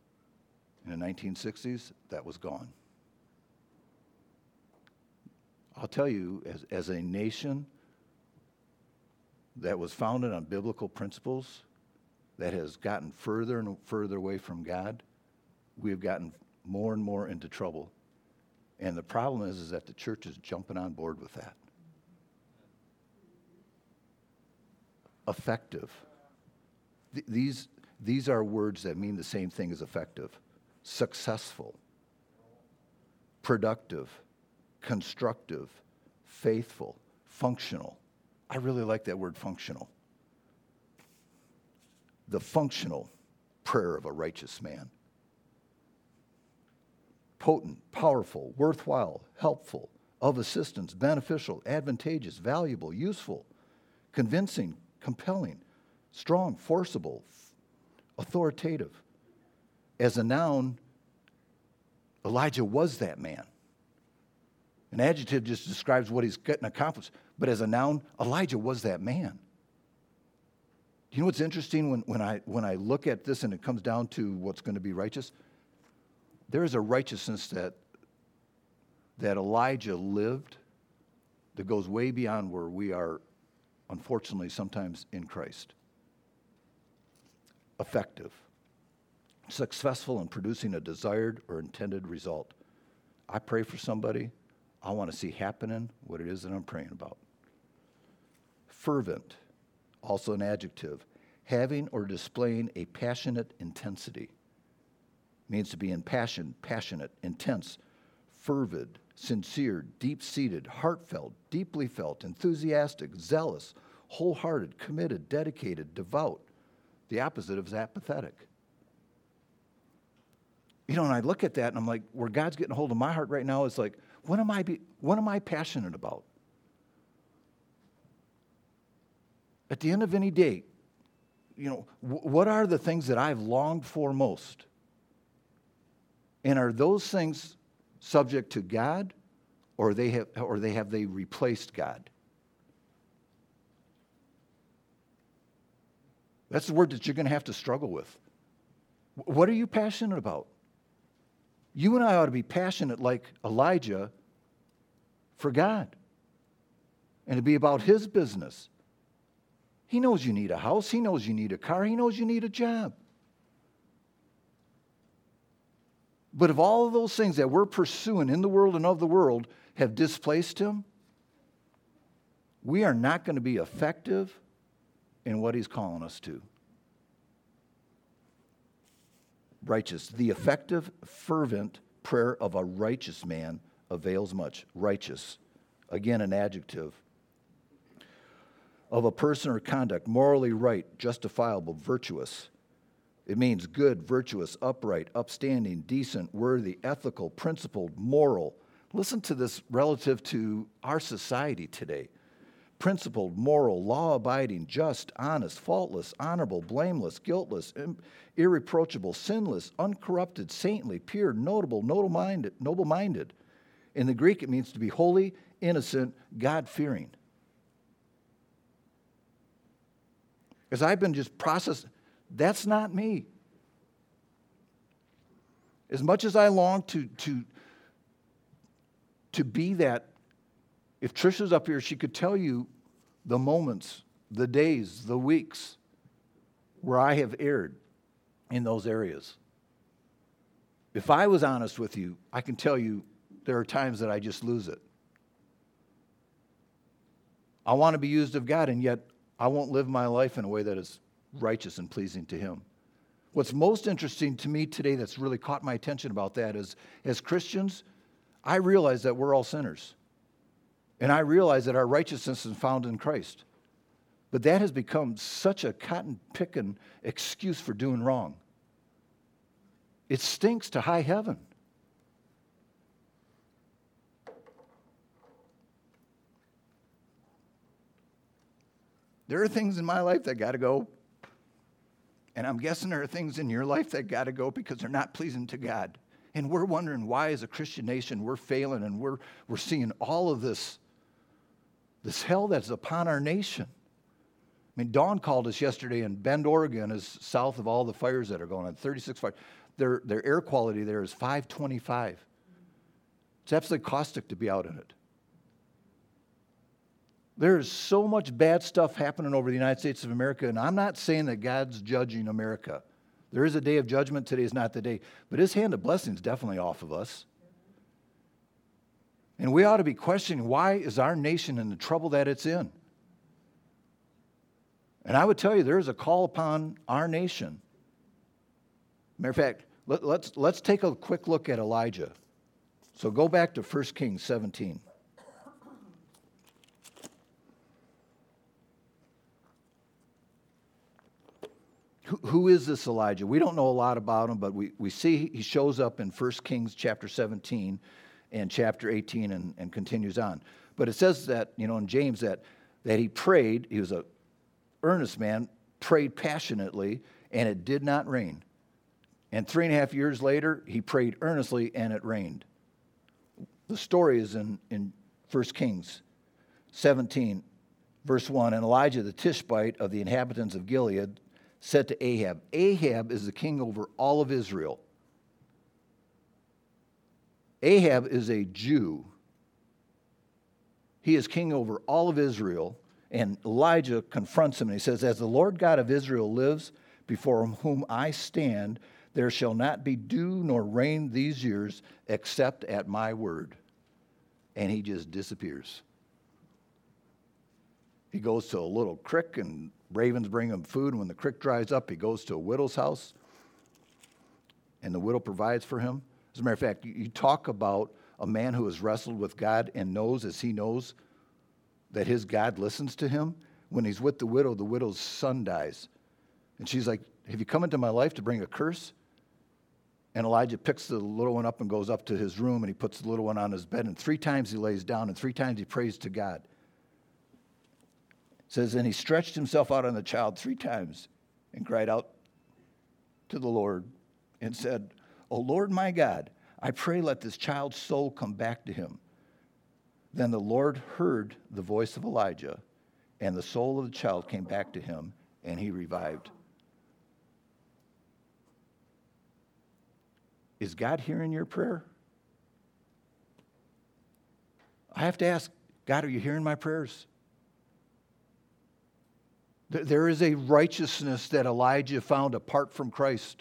In the nineteen sixties, that was gone. I'll tell you, as, as a nation that was founded on biblical principles, that has gotten further and further away from God, we have gotten more and more into trouble. And the problem is, is that the church is jumping on board with that. Effective. Th- these, these are words that mean the same thing as effective. Successful, productive, constructive, faithful, functional. I really like that word functional. The functional prayer of a righteous man. Potent, powerful, worthwhile, helpful, of assistance, beneficial, advantageous, valuable, useful, convincing, compelling, strong, forcible, authoritative. As a noun, Elijah was that man. An adjective just describes what he's getting accomplished. But as a noun, Elijah was that man. You know what's interesting when, when, I, when I look at this and it comes down to what's going to be righteous? There is a righteousness that, that Elijah lived that goes way beyond where we are, unfortunately, sometimes in Christ. Effective. Successful in producing a desired or intended result. I pray for somebody. I want to see happening what it is that I'm praying about. Fervent, also an adjective, having or displaying a passionate intensity. Means to be impassioned, passionate, intense, fervid, sincere, deep-seated, heartfelt, deeply felt, enthusiastic, zealous, wholehearted, committed, dedicated, devout. The opposite of is apathetic. You know, and I look at that and I'm like, where God's getting a hold of my heart right now is like, what am I be, what am I passionate about? At the end of any day, you know, w- what are the things that I've longed for most? And are those things subject to God, or they have, or they have they replaced God? That's the word that you're going to have to struggle with. What are you passionate about? You and I ought to be passionate like Elijah for God and to be about his business. He knows you need a house. He knows you need a car. He knows you need a job. But if all of those things that we're pursuing in the world and of the world have displaced him, we are not going to be effective in what he's calling us to. Righteous. The effective, fervent prayer of a righteous man avails much. Righteous. Again, an adjective. Of a person or conduct, morally right, justifiable, virtuous. It means good, virtuous, upright, upstanding, decent, worthy, ethical, principled, moral. Listen to this relative to our society today. Principled, moral, law-abiding, just, honest, faultless, honorable, blameless, guiltless, irreproachable, sinless, uncorrupted, saintly, pure, notable, noble-minded, noble-minded. In the Greek, it means to be holy, innocent, God-fearing. As I've been just processing, that's not me. As much as I long to, to, to be that, if Trisha's up here, she could tell you the moments, the days, the weeks where I have erred in those areas. If I was honest with you, I can tell you there are times that I just lose it. I want to be used of God, and yet I won't live my life in a way that is righteous and pleasing to him. What's most interesting to me today that's really caught my attention about that is, as Christians, I realize that we're all sinners. And I realize that our righteousness is found in Christ. But that has become such a cotton-picking excuse for doing wrong. It stinks to high heaven. There are things in my life that got to go. And I'm guessing there are things in your life that got to go because they're not pleasing to God. And we're wondering why, as a Christian nation, we're failing and we're, we're seeing all of this, this hell that's upon our nation. I mean, Dawn called us yesterday, and Bend, Oregon is south of all the fires that are going on, thirty-six fires. Their, their air quality there is five twenty-five. It's absolutely caustic to be out in it. There's so much bad stuff happening over the United States of America, and I'm not saying that God's judging America. There is a day of judgment. Today is not the day. But his hand of blessing is definitely off of us. And we ought to be questioning, why is our nation in the trouble that it's in? And I would tell you, there is a call upon our nation. Matter of fact, let, let's, let's take a quick look at Elijah. So go back to First Kings seventeen. Who, who is this Elijah? We don't know a lot about him, but we, we see he shows up in First Kings chapter seventeen and chapter eighteen and, and continues on. But it says that, you know, in James that, that he prayed, he was an earnest man, prayed passionately, and it did not rain. And three and a half years later, he prayed earnestly, and it rained. The story is in, in First Kings seventeen, verse one. And Elijah the Tishbite of the inhabitants of Gilead said to Ahab, Ahab is the king over all of Israel. Ahab is a Jew. He is king over all of Israel. And Elijah confronts him and he says, as the Lord God of Israel lives, before whom I stand, there shall not be dew nor rain these years except at my word. And he just disappears. He goes to a little creek and ravens bring him food. And when the creek dries up, he goes to a widow's house and the widow provides for him. As a matter of fact, you talk about a man who has wrestled with God and knows as he knows that his God listens to him. When he's with the widow, the widow's son dies. And she's like, have you come into my life to bring a curse? And Elijah picks the little one up and goes up to his room and he puts the little one on his bed. And three times he lays down and three times he prays to God. It says, and he stretched himself out on the child three times and cried out to the Lord and said, O Lord my God, I pray let this child's soul come back to him. Then the Lord heard the voice of Elijah, and the soul of the child came back to him, and he revived. Is God hearing your prayer? I have to ask, God, are you hearing my prayers? There is a righteousness that Elijah found apart from Christ.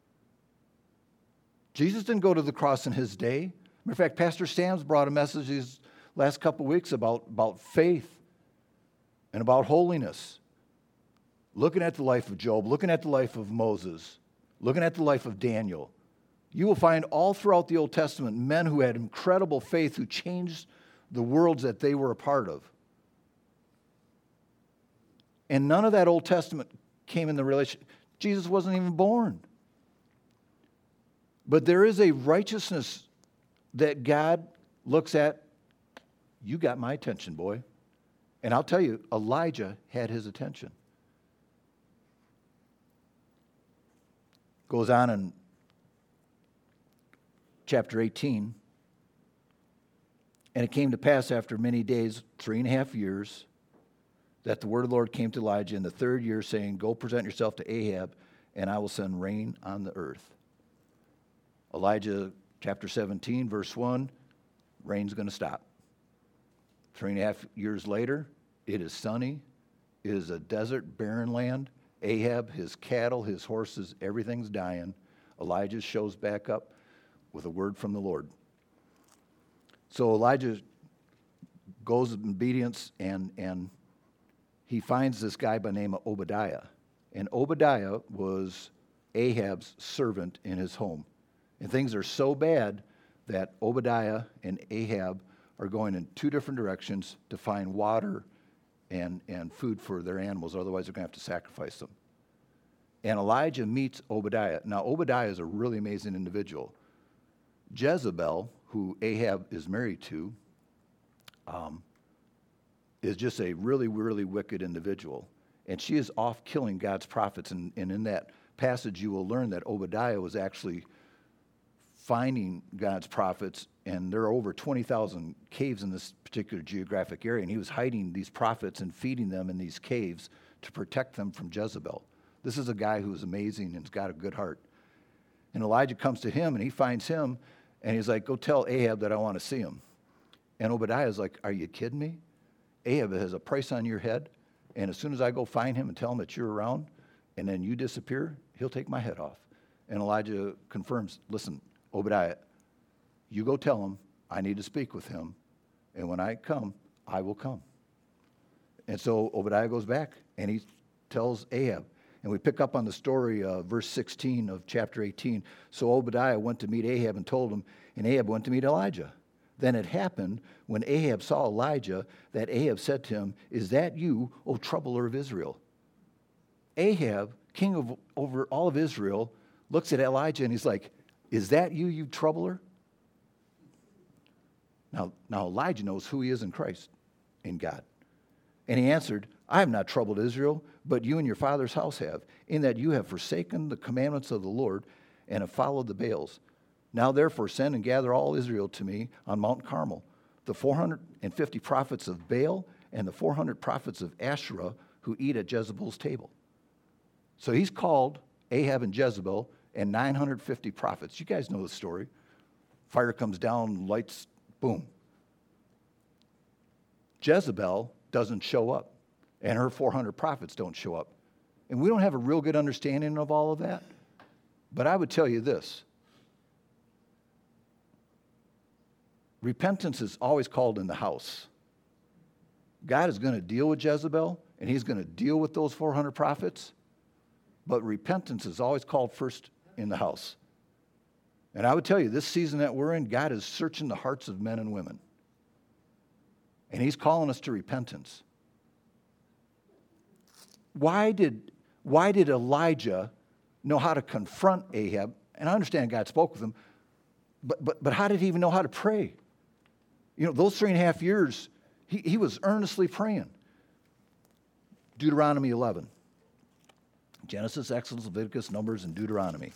Jesus didn't go to the cross in his day. Matter of fact, Pastor Sam's brought a message these last couple of weeks about, about faith and about holiness. Looking at the life of Job, looking at the life of Moses, looking at the life of Daniel, you will find all throughout the Old Testament men who had incredible faith who changed the worlds that they were a part of. And none of that Old Testament came in the relation. Jesus wasn't even born. But there is a righteousness that God looks at. You got my attention, boy. And I'll tell you, Elijah had his attention. Goes on in chapter eighteen. And it came to pass after many days, three and a half years, that the word of the Lord came to Elijah in the third year, saying, go present yourself to Ahab, and I will send rain on the earth. Elijah chapter seventeen, verse one, rain's going to stop. Three and a half years later, it is sunny. It is a desert, barren land. Ahab, his cattle, his horses, everything's dying. Elijah shows back up with a word from the Lord. So Elijah goes in obedience and, and he finds this guy by the name of Obadiah. And Obadiah was Ahab's servant in his home. And things are so bad that Obadiah and Ahab are going in two different directions to find water and, and food for their animals. Otherwise, they're going to have to sacrifice them. And Elijah meets Obadiah. Now, Obadiah is a really amazing individual. Jezebel, who Ahab is married to, um, is just a really, really wicked individual. And she is off killing God's prophets. And, and in that passage, you will learn that Obadiah was actually finding God's prophets, and there are over twenty thousand caves in this particular geographic area, and he was hiding these prophets and feeding them in these caves to protect them from Jezebel. This is a guy who's amazing and has got a good heart. And Elijah comes to him, and he finds him, and he's like, go tell Ahab that I want to see him. And Obadiah's like, are you kidding me? Ahab has a price on your head, and as soon as I go find him and tell him that you're around, and then you disappear, he'll take my head off. And Elijah confirms, listen, Obadiah, you go tell him I need to speak with him, and when I come, I will come. And so Obadiah goes back, and he tells Ahab. And we pick up on the story, uh, verse sixteen of chapter eighteen. So Obadiah went to meet Ahab and told him, and Ahab went to meet Elijah. Then it happened, when Ahab saw Elijah, that Ahab said to him, is that you, O troubler of Israel? Ahab, king of over all of Israel, looks at Elijah and he's like, is that you, you troubler? Now, now Elijah knows who he is in Christ, in God. And he answered, I have not troubled Israel, but you and your father's house have, in that you have forsaken the commandments of the Lord and have followed the Baals. Now therefore send and gather all Israel to me on Mount Carmel, the four hundred fifty prophets of Baal and the four hundred prophets of Asherah who eat at Jezebel's table. So he's called Ahab and Jezebel and nine hundred fifty prophets. You guys know the story. Fire comes down, lights, boom. Jezebel doesn't show up, and her four hundred prophets don't show up. And we don't have a real good understanding of all of that, but I would tell you this. Repentance is always called in the house. God is going to deal with Jezebel, and he's going to deal with those four hundred prophets, but repentance is always called first in the house. And I would tell you, this season that we're in, God is searching the hearts of men and women. And he's calling us to repentance. Why did, why did Elijah know how to confront Ahab? And I understand God spoke with him, but, but, but how did he even know how to pray? You know, those three and a half years, he, he was earnestly praying. Deuteronomy eleven. Genesis, Exodus, Leviticus, Numbers, and Deuteronomy.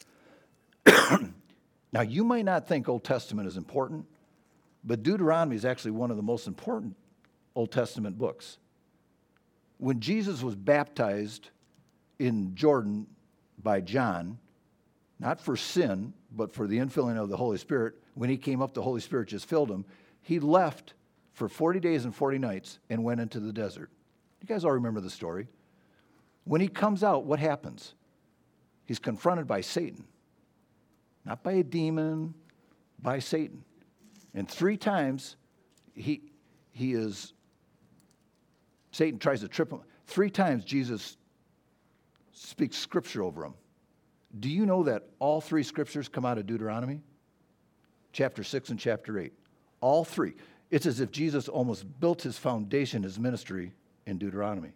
Now, you might not think Old Testament is important, but Deuteronomy is actually one of the most important Old Testament books. When Jesus was baptized in Jordan by John, not for sin, but for the infilling of the Holy Spirit, when he came up, the Holy Spirit just filled him. He left for forty days and forty nights and went into the desert. You guys all remember the story. When he comes out, what happens? He's confronted by Satan. Not by a demon, by Satan. And three times he, he is, Satan tries to trip him. Three times Jesus speaks scripture over him. Do you know that all three scriptures come out of Deuteronomy? Chapter six and chapter eight. All three. It's as if Jesus almost built his foundation, his ministry, in Deuteronomy.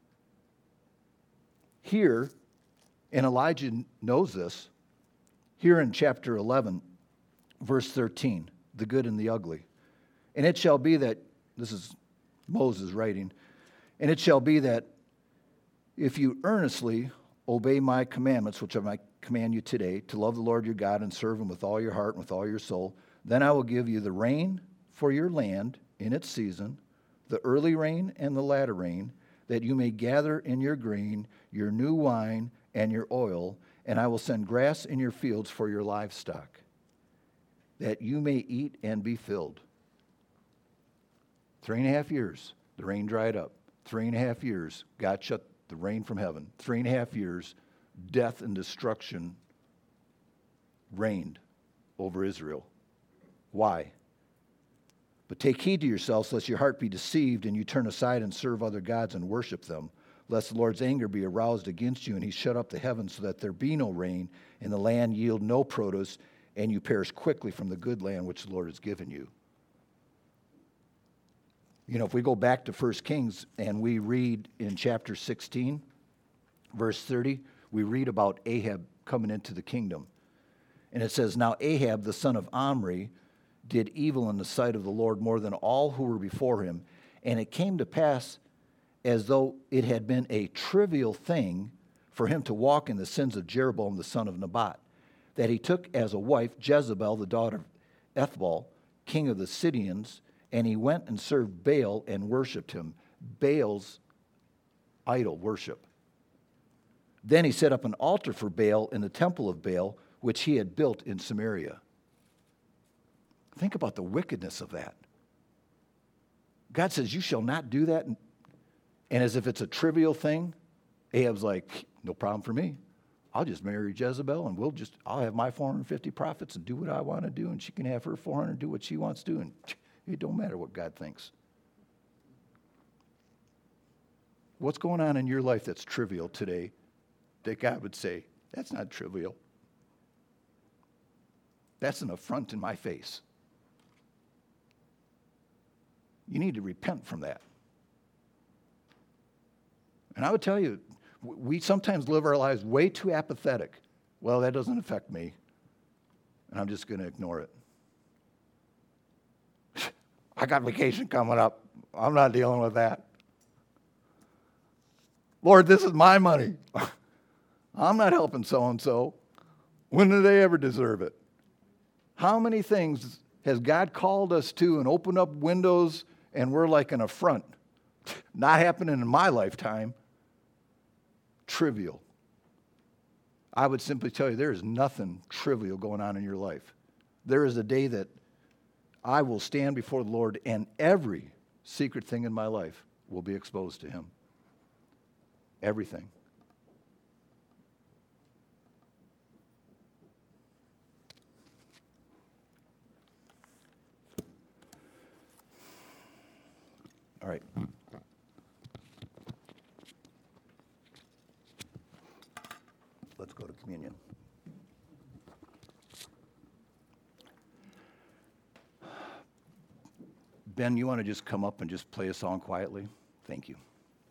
Here, and Elijah knows this, here in chapter eleven, verse thirteen, the good and the ugly. And it shall be that, this is Moses writing, and it shall be that if you earnestly obey my commandments, which I command you today, to love the Lord your God and serve him with all your heart and with all your soul, then I will give you the rain for your land in its season, the early rain and the latter rain, that you may gather in your grain, your new wine, and your oil, and I will send grass in your fields for your livestock, that you may eat and be filled. Three and a half years, the rain dried up. Three and a half years, God shut the rain from heaven. Three and a half years, death and destruction reigned over Israel. Why? But take heed to yourselves, lest your heart be deceived, and you turn aside and serve other gods and worship them, lest the Lord's anger be aroused against you, and he shut up the heavens so that there be no rain, and the land yield no produce, and you perish quickly from the good land which the Lord has given you. You know, if we go back to First Kings and we read in chapter sixteen, verse thirty, we read about Ahab coming into the kingdom. And it says, now Ahab, the son of Omri, did evil in the sight of the Lord more than all who were before him. And it came to pass as though it had been a trivial thing for him to walk in the sins of Jeroboam, the son of Nebat, that he took as a wife Jezebel, the daughter of Ethbaal, king of the Sidonians, and he went and served Baal and worshipped him. Baal's idol worship. Then he set up an altar for Baal in the temple of Baal, which he had built in Samaria. Think about the wickedness of that. God says, you shall not do that. And, and as if it's a trivial thing, Ahab's like, no problem for me. I'll just marry Jezebel and we'll just, I'll have my four hundred fifty prophets and do what I want to do, and she can have her four hundred and do what she wants to do, and it don't matter what God thinks. What's going on in your life that's trivial today that God would say, that's not trivial? That's an affront in my face. You need to repent from that. And I would tell you, we sometimes live our lives way too apathetic. Well, that doesn't affect me, and I'm just going to ignore it. I got vacation coming up. I'm not dealing with that. Lord, this is my money. I'm not helping so-and-so. When do they ever deserve it? How many things has God called us to and opened up windows and we're like an affront? Not happening in my lifetime. Trivial. I would simply tell you there is nothing trivial going on in your life. There is a day that I will stand before the Lord and every secret thing in my life will be exposed to him. Everything. All right. Let's go to communion. Ben, you want to just come up and just play a song quietly? Thank you.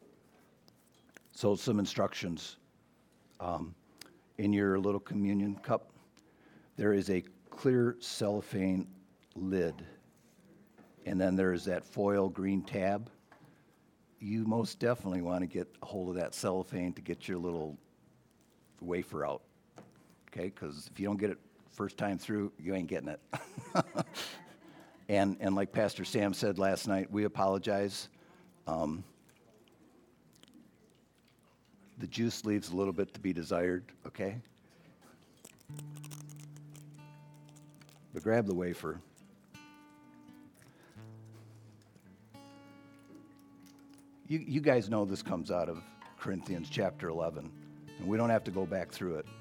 So some instructions. Um, in your little communion cup, there is a clear cellophane lid. And then there's that foil green tab. You most definitely want to get a hold of that cellophane to get your little wafer out. Okay? Because if you don't get it first time through, you ain't getting it. and and like Pastor Sam said last night, we apologize. Um, the juice leaves a little bit to be desired, okay? But grab the wafer. You, you guys know this comes out of Corinthians chapter eleven, and we don't have to go back through it.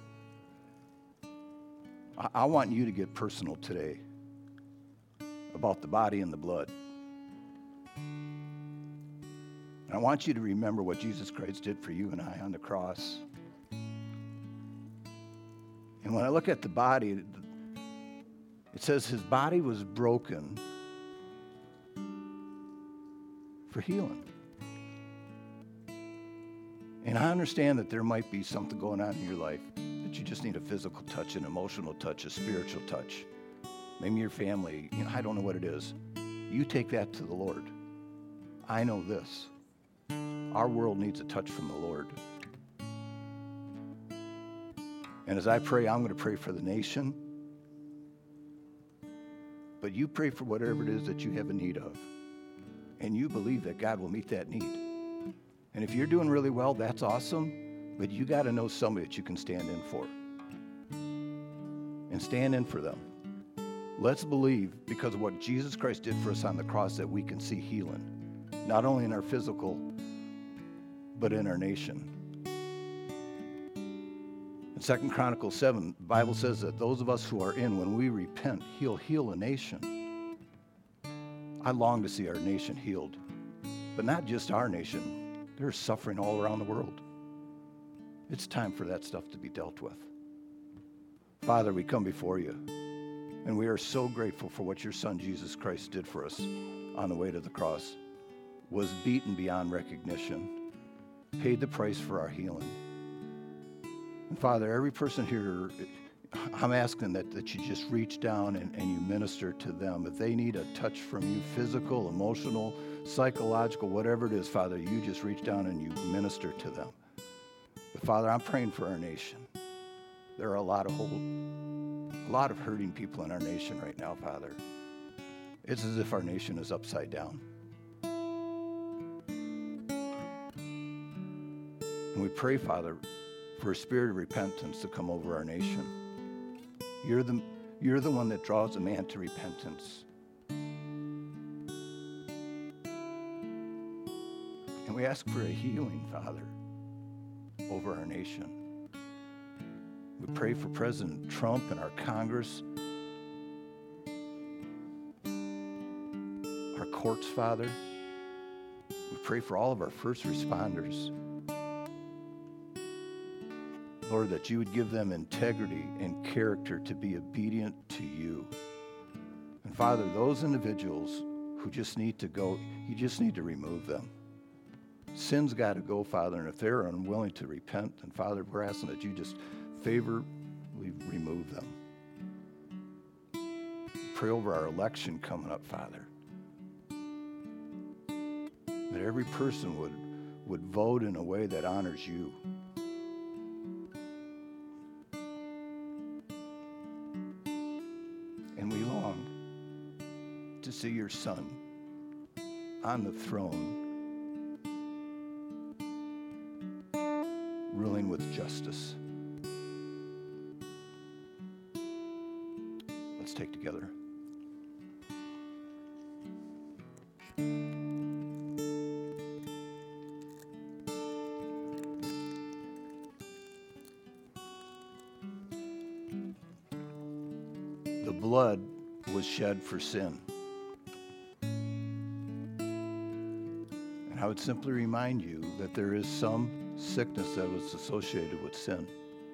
I, I want you to get personal today about the body and the blood. And I want you to remember what Jesus Christ did for you and I on the cross. And when I look at the body, it says his body was broken for healing. And I understand that there might be something going on in your life that you just need a physical touch, an emotional touch, a spiritual touch. Maybe your family, you know, I don't know what it is. You take that to the Lord. I know this. Our world needs a touch from the Lord. And as I pray, I'm going to pray for the nation. But you pray for whatever it is that you have a need of. And you believe that God will meet that need. And if you're doing really well, that's awesome. But you got to know somebody that you can stand in for. And stand in for them. Let's believe, because of what Jesus Christ did for us on the cross, that we can see healing. Not only in our physical, but in our nation. In Second Chronicles seven, the Bible says that those of us who are in, when we repent, he'll heal a nation. I long to see our nation healed. But not just our nation. There's suffering all around the world. It's time for that stuff to be dealt with. Father, we come before you, and we are so grateful for what your Son, Jesus Christ, did for us on the way to the cross. Was beaten beyond recognition, paid the price for our healing. And Father, every person here, I'm asking that, that you just reach down and, and you minister to them. If they need a touch from you, physical, emotional, psychological, whatever it is, Father, you just reach down and you minister to them. But Father, I'm praying for our nation. There are a lot of whole, a lot of hurting people in our nation right now, Father. It's as if our nation is upside down. And we pray, Father, for a spirit of repentance to come over our nation. You're the, you're the one that draws a man to repentance. And we ask for a healing, Father, over our nation. We pray for President Trump and our Congress, our courts, Father. We pray for all of our first responders. Lord, that you would give them integrity and character to be obedient to you. And Father, those individuals who just need to go, you just need to remove them. Sin's got to go, Father, and if they're unwilling to repent, then Father, we're asking that you just favorably remove them. Pray over our election coming up, Father. That every person would, would vote in a way that honors you. And we long to see your Son on the throne, ruling with justice. Let's take together. The blood was shed for sin. And I would simply remind you that there is some sickness that was associated with sin.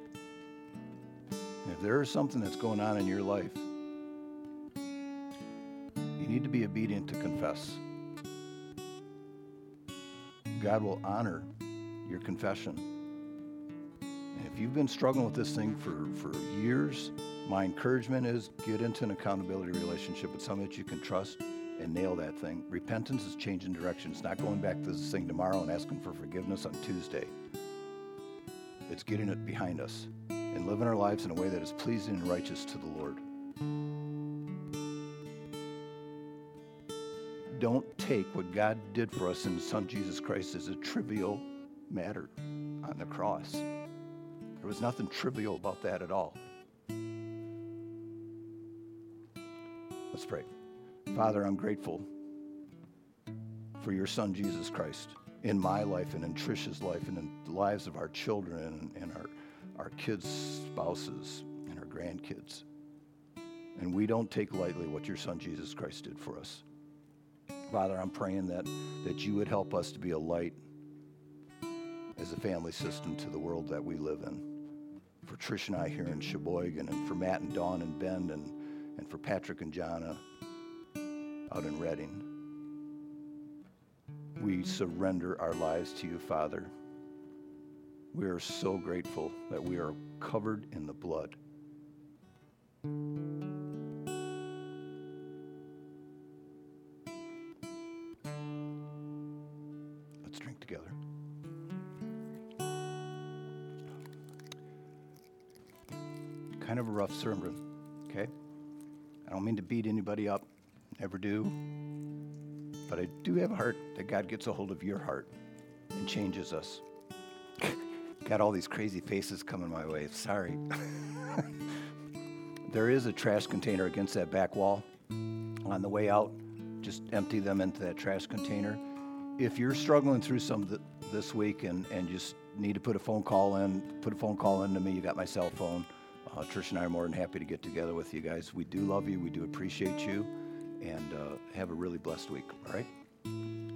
And if there is something that's going on in your life, you need to be obedient to confess. God will honor your confession. And if you've been struggling with this thing for, for years, my encouragement is get into an accountability relationship with someone that you can trust and nail that thing. Repentance is changing direction. It's not going back to this thing tomorrow and asking for forgiveness on Tuesday. It's getting it behind us and living our lives in a way that is pleasing and righteous to the Lord. Don't take what God did for us in His Son Jesus Christ as a trivial matter on the cross. There was nothing trivial about that at all. Let's pray. Father, I'm grateful for your Son, Jesus Christ, in my life and in Trisha's life and in the lives of our children and, and our, our kids' spouses and our grandkids. And we don't take lightly what your Son, Jesus Christ, did for us. Father, I'm praying that, that you would help us to be a light as a family system to the world that we live in. For Trish and I here in Sheboygan, and for Matt and Dawn in Bend, and, and for Patrick and Jonna out in Redding. We surrender our lives to you, Father. We are so grateful that we are covered in the blood. Let's drink together. Kind of a rough sermon, okay? I don't mean to beat anybody up, never do. But I do have a heart that God gets a hold of your heart and changes us. Got all these crazy faces coming my way. Sorry. There is a trash container against that back wall. On the way out, just empty them into that trash container. If you're struggling through some th- this week and, and just need to put a phone call in, put a phone call in to me. You got my cell phone. Uh, Trish and I are more than happy to get together with you guys. We do love you. We do appreciate you. And uh, have a really blessed week, all right?